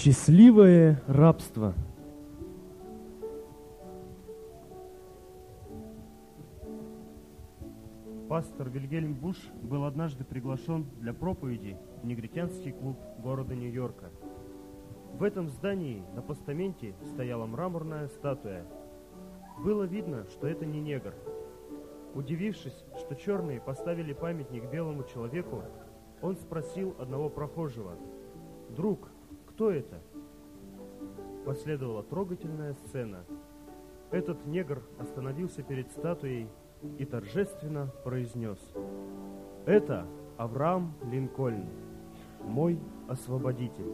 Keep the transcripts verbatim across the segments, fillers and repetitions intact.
Счастливое рабство. Пастор Вильгельм Буш был однажды приглашен для проповеди в негритянский клуб города Нью-Йорка. В этом здании на постаменте стояла мраморная статуя. Было видно, что это не негр. Удивившись, что черные поставили памятник белому человеку, он спросил одного прохожего: «Друг, кто это?» Последовала трогательная сцена. Этот негр остановился перед статуей и торжественно произнес: «Это Авраам Линкольн, мой освободитель».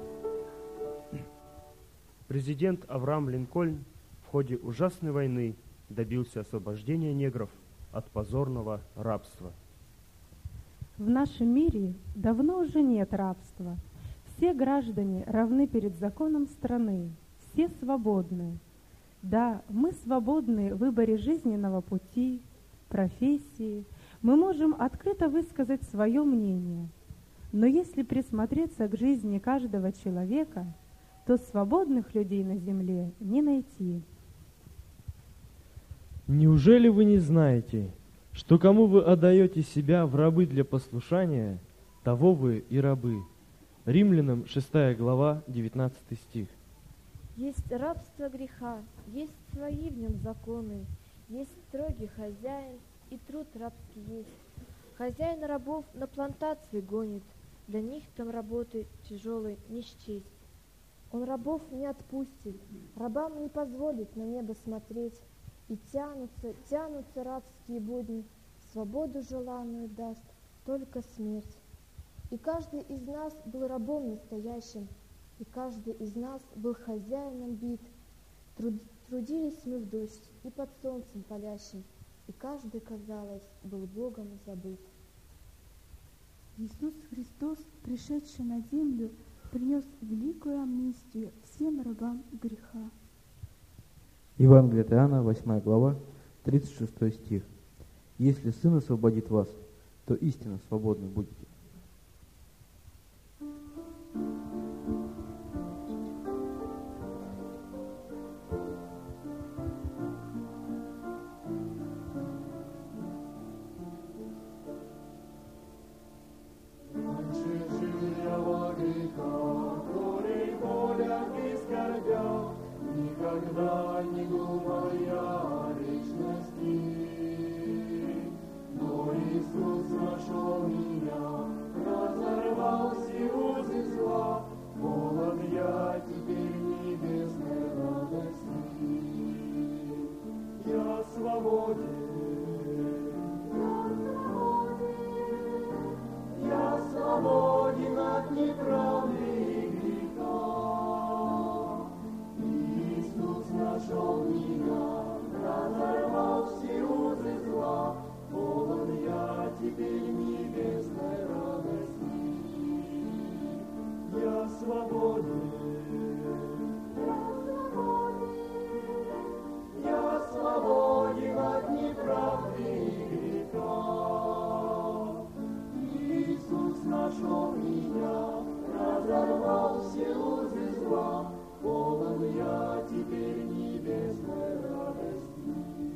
Президент Авраам Линкольн в ходе ужасной войны добился освобождения негров от позорного рабства. В нашем мире давно уже нет рабства. Все граждане равны перед законом страны, все свободны. Да, мы свободны в выборе жизненного пути, профессии, мы можем открыто высказать свое мнение. Но если присмотреться к жизни каждого человека, то свободных людей на земле не найти. Неужели вы не знаете, что кому вы отдаете себя в рабы для послушания, того вы и рабы? Римлянам шестая глава, девятнадцатый стих. Есть рабство греха, есть свои в нем законы, есть строгий хозяин, и труд рабский есть. Хозяин рабов на плантации гонит, для них там работы тяжелой не счесть. Он рабов не отпустит, рабам не позволит на небо смотреть, и тянутся, тянутся рабские будни, свободу желанную даст только смерть. И каждый из нас был рабом настоящим, и каждый из нас был хозяином бит. Труд, трудились мы в дождь и под солнцем палящим, и каждый, казалось, был Богом забыт. Иисус Христос, пришедший на землю, принес великую амнистию всем рабам греха. Евангелие от Иоанна, восьмая глава, тридцать шестой стих. «Если Сын освободит вас, то истинно свободны будете». Никогда не думал я о вечности, но Иисус нашел меня, разорвал все узы зла, полон я теперь небесной радости. Я свободен, я свободен от неправды и греха. Нашел меня, разорвал все узы зла, полон я теперь небесной радости. Я свободен, я свободен от неправды и греха. Иисус нашел меня, разорвал все узы зла, полон я теперь небесной радости.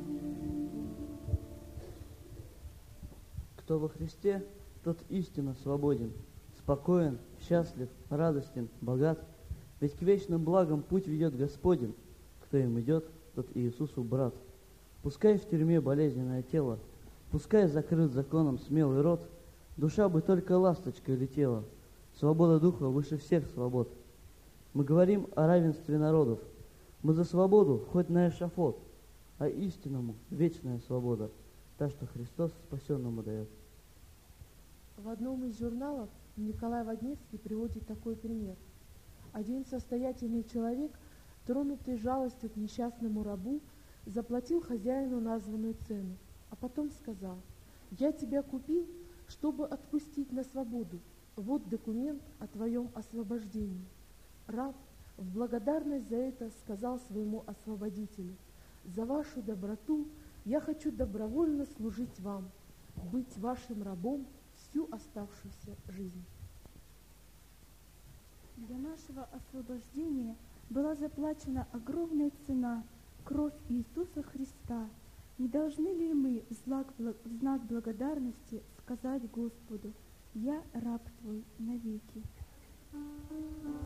Кто во Христе, тот истинно свободен, спокоен, счастлив, радостен, богат. Ведь к вечным благам путь ведет Господень. Кто им идет, тот Иисусу брат. Пускай в тюрьме болезненное тело, пускай закрыт законом смелый рот, душа бы только ласточкой летела. Свобода духа выше всех свобод. Мы говорим о равенстве народов. Мы за свободу, хоть на эшафот, а истинному вечная свобода, та, что Христос спасенному дает. В одном из журналов Николай Водницкий приводит такой пример. Один состоятельный человек, тронутый жалостью к несчастному рабу, заплатил хозяину названную цену, а потом сказал: «Я тебя купил, чтобы отпустить на свободу. Вот документ о твоем освобождении». Раб в благодарность за это сказал своему освободителю: «За вашу доброту я хочу добровольно служить вам, быть вашим рабом всю оставшуюся жизнь». Для нашего освобождения была заплачена огромная цена — кровь Иисуса Христа. Не должны ли мы в знак, в знак благодарности сказать Господу: «Я раб Твой навеки»?